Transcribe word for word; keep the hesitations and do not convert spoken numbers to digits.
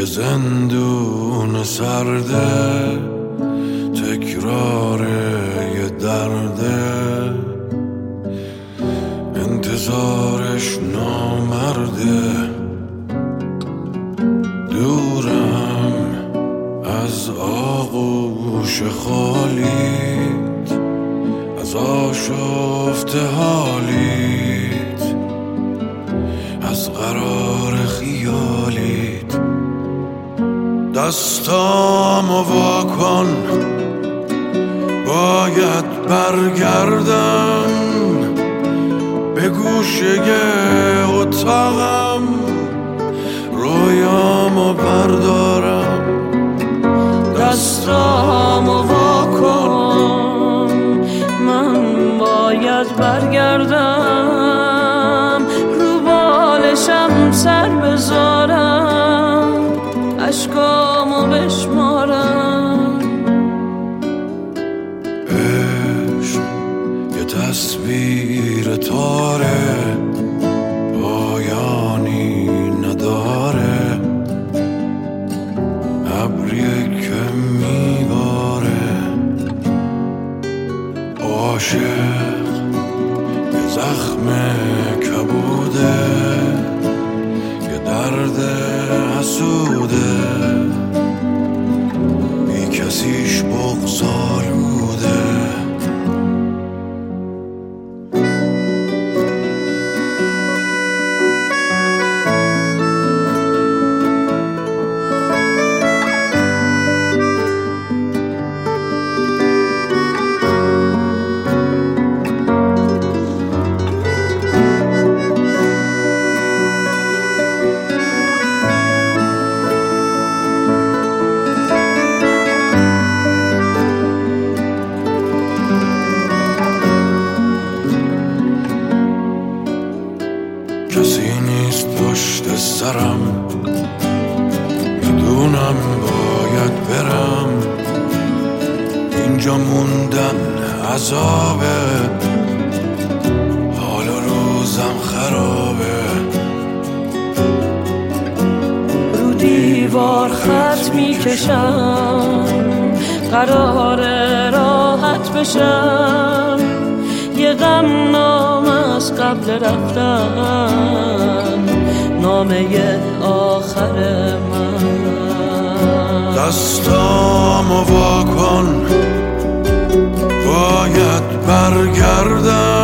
یه زندون سرده، تکرار یه درده، انتظارش نامرده. دورم از آغوش خالیت، از آشفته حالیت، از قرار خیالیت. دستامو وا کن، باید برگردم به گوشه اتاقم، رویامو بردارم. دستامو وا کن، من باید برگردم، رو بالشم سر بذارم، اشکامو بشمارم. عشق یه تصویر تاره، پایانی نداره، ابریه که میباره. عاشق یه زخم کبوده، یه درد حسوده، بی کسیش بغض‌آلوده. کسی نیست پشت سرم، میدونم باید برم، اینجا موندن عذابه، حال و روزم خرابه. رو دیوار خط میکشم، قراره راحت بشم، یه غم نامه از قبل رفتن، نامه آخر من. دستامو وا کن، باید برگردم